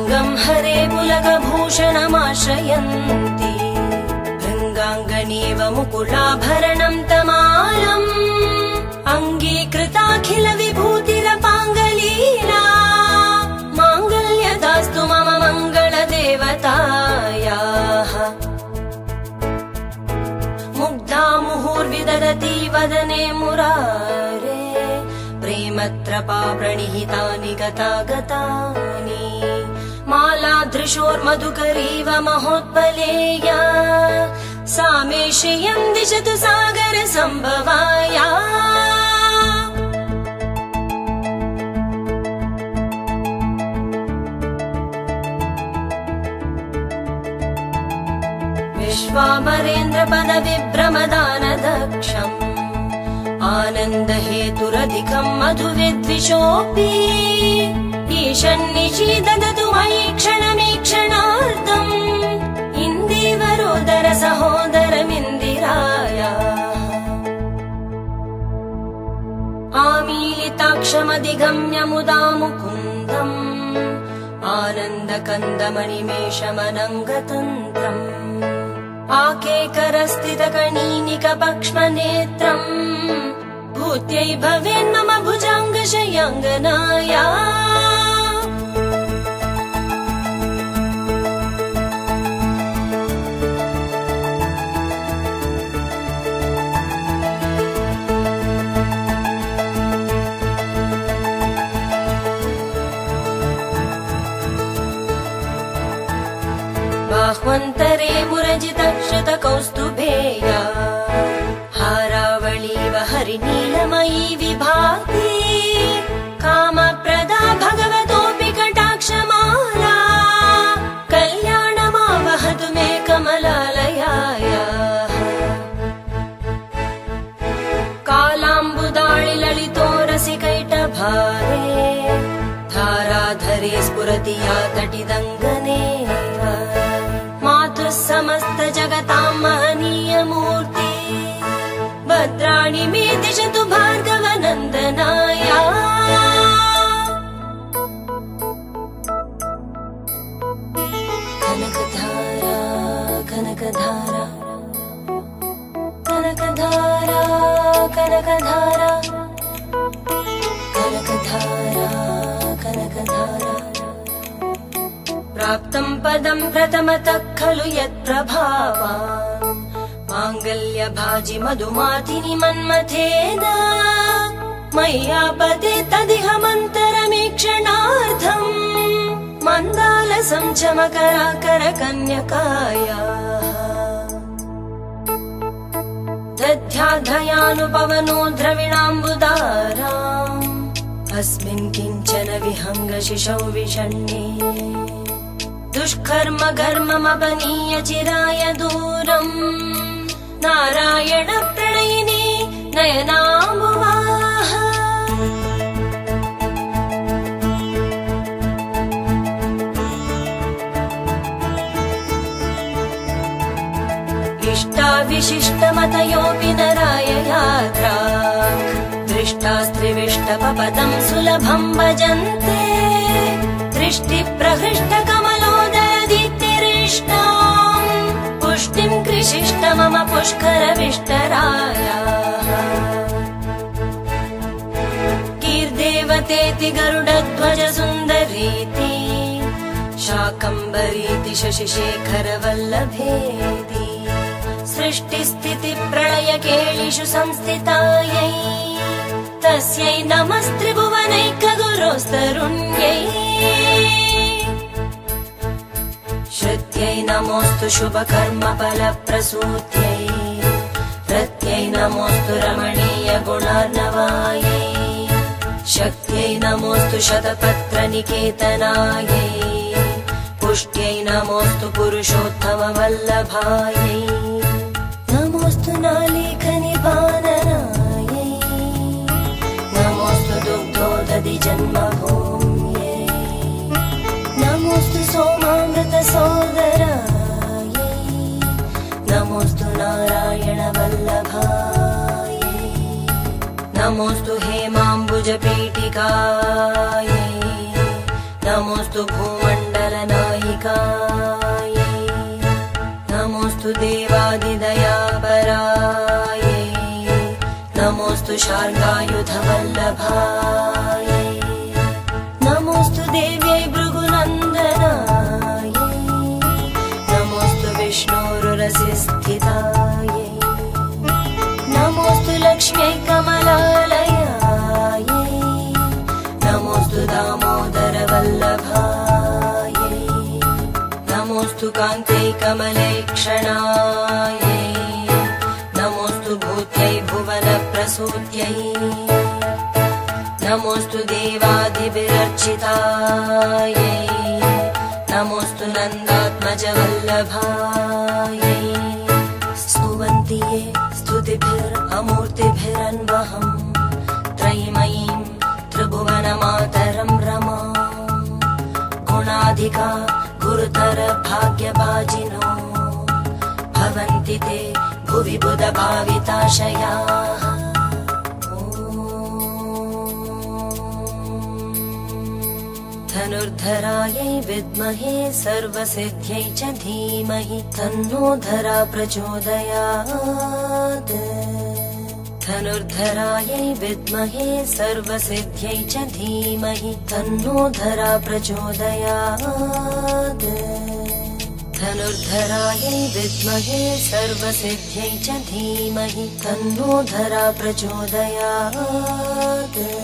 गङ्गं हरे पुलकभूषणमाश्रयन्ति भृङ्गाङ्गनीव मुकुलाभरणं तमालम् अङ्गीकृताखिल विभूतिरपाङ्गलीला माङ्गल्यदास्तु मम मङ्गलदेवतायाः मुग्धा मुहुर्विदधति वदने मुरारे प्रेमत्रपा प्रणिहितानि गतागतानि मालादृशोर्मधुकरीव महोत्पलेया सा मे श्रियं दिशतु सागर सम्भवाया विश्वामरेन्द्र पदविभ्रमदानदक्षम् आनन्दहेतुरधिकम् मधुविद्विषोऽपि ईशन्निशीददतु मयि क्षणमीक्षणार्धम् इन्दीवरोदर सहोदरमिन्दिराया आमीलिताक्षमधिगम्य मुदा मुकुन्दम् आनन्दकन्दमनिमेषमनङ्गतन्त्रम् आकेकरस्थितकणीनिकपक्ष्मनेत्रम् भूत्यै भवेन्मम भुजाङ्गशयङ्गनाया बाह्वन्तरे मुरजित श्रुतकौस्तुभेया हारावळीव हरिनीलमयी विभाति कामप्रदा भगवतोऽपि कटाक्षमाला कल्याणमावहतु मे कमलालयायाः कालाम्बुदाळि ललितोरसिकैटभारे धाराधरे स्फुरति या तटिदङ्गने समस्त जगतां महनीयमूर्ति भद्राणि मे दिशतु भार्गवनन्दनाया कनकधारा कनकधारा कनकधारा कनकधारा कनकधारा कनकधारा प्राप्तं पदं प्रथमतः खलु यत्प्रभावान् माङ्गल्यभाजि मधुमातिनि मन्मथेन मय्यापते तदिह मन्तरमीक्षणार्थम् मन्दालसं च मकराकरकन्यकायाः दध्याधयानुपवनो द्रविणाम्बुदाराम् अस्मिन् किञ्चन विहङ्गशिशौ विषण्णे दुष्कर्म घर्ममपनीय चिराय दूरम् नारायण प्रणयिनी नयनाम्बुवाः इष्टाविशिष्टमतयोऽपि नराय यात्रा दृष्टास्त्रिविष्टपपदं सुलभं भजन्ते दृष्टिप्रहृष्टकमलोदरदीप्तिरिष्टाम् पुष्टिं कृशिष्ट मम पुष्करविष्टरायाः कीर्देवतेति गरुडध्वज सुन्दरीति शाकम्भरीति शशिशेखरवल्लभेति सृष्टिस्थितिप्रलयकेलिषु संस्थितायै तस्यै नमस्त्रिभुवनैकगुरोस्तरुण्यै श्रुत्यै नमोऽस्तु शुभकर्मफलप्रसूत्यै रत्यै नमोऽस्तु रमणीयगुणार्णवायै शक्त्यै नमोऽस्तु शतपत्रनिकेतनायै पुष्ट्यै नमोऽस्तु पुरुषोत्तमवल्लभायै नमोऽस्तु नालीखनिपाननायै नमोऽस्तु दुग्धोदधिजन्मभूम्यै नमोऽस्तु सोमामृतसोदरायै नमोऽस्तु नारायणवल्लभायै नमोऽस्तु हेमाम्बुजपेटिकायै नमोऽस्तु भूमण्डल गुणाधिकायै नमोऽस्तु देवादिदयापरायै नमोऽस्तु शार्ङ्गायुधवल्लभायै नमोऽस्तु देव्यै भृगुनन्दनायै नमोऽस्तु विष्णोरुरसिस्थितायै नमोऽस्तु लक्ष्म्यै कमलालयायै नमोऽस्तु दामोदरवल्लभायै नमोऽस्तु कान्त्यै कमलेक्षणायै नमोऽस्तु भूत्यै भुवनप्रसूत्यै नमोऽस्तु देवादिभिरर्चितायै नमोऽस्तु नन्दात्मजवल्लभायै स्तुवन्ति ये स्तुतिभिरमूर्तिभिरन्वहम् त्रयीमयीं त्रिभुवनमातरं रमाम् गुणाधिका गुरुतर भाग्यभाजिनो भवन्ति ते भुवि बुधभाविताशयाः धनुर्धरायै विद्महे सर्वसिद्ध्यै च धीमहि तन्नो धरा प्रचोदयात् धनुर्धरायै विद्महे सर्वसिद्ध्यै च धीमहि तन्नो धरा प्रचोदयात् धनुर्धरायै विद्महे सर्वसिद्ध्यै च धीमहि तन्नो धरा प्रचोदयात्